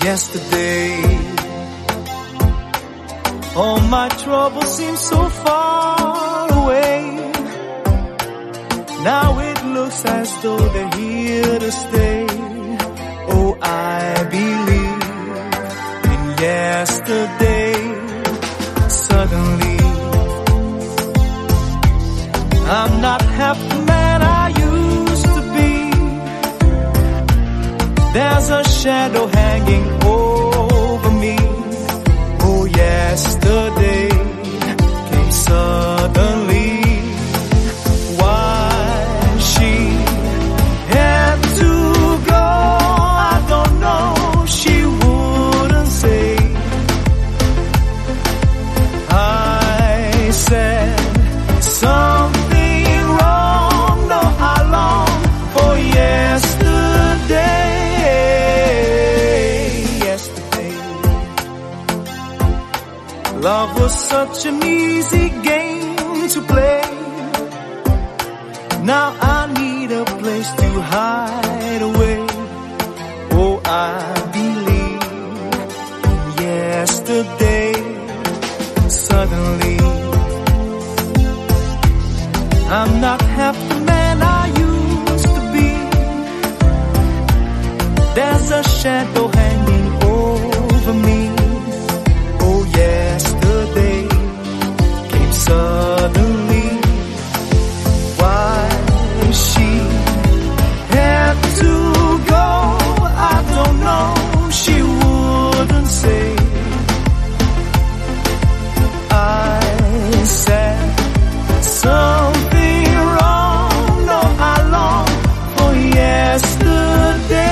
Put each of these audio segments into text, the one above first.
yesterday. All my troubles seem so far away. Now it looks as though they're here to stay. Oh, I believe in yesterday. Suddenly, I'm not half the man I used to be. There's a shadow hanging over me. Oh, yesterday came suddenly. Why she had to go, I don't know. She wouldn't say. I said something wrong. No, I long for yesterday. Love was such an easy game to play. Now I need a place to hide away. Oh, I believe in yesterday. Suddenly, I'm not half the man I used to be. There's a shadow hanging over me. Oh, yesterday came suddenly. Why she had to go, I don't know. She wouldn't say. I said something wrong. No, I long for yesterday.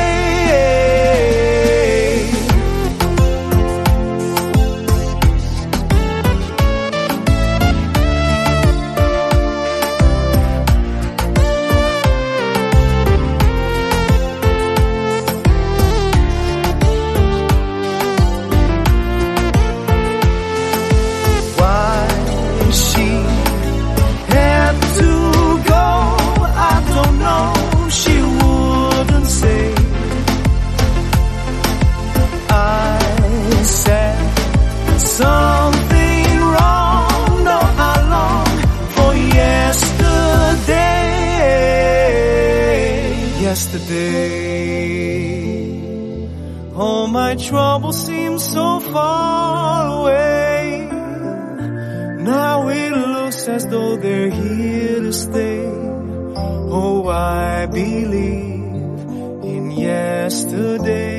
She had to go, I don't know. She wouldn't say. I said something wrong. No, I long for yesterday. Yesterday, all my troubles seem so far away. Now it looks as though they're here to stay. Oh, I believe in yesterday.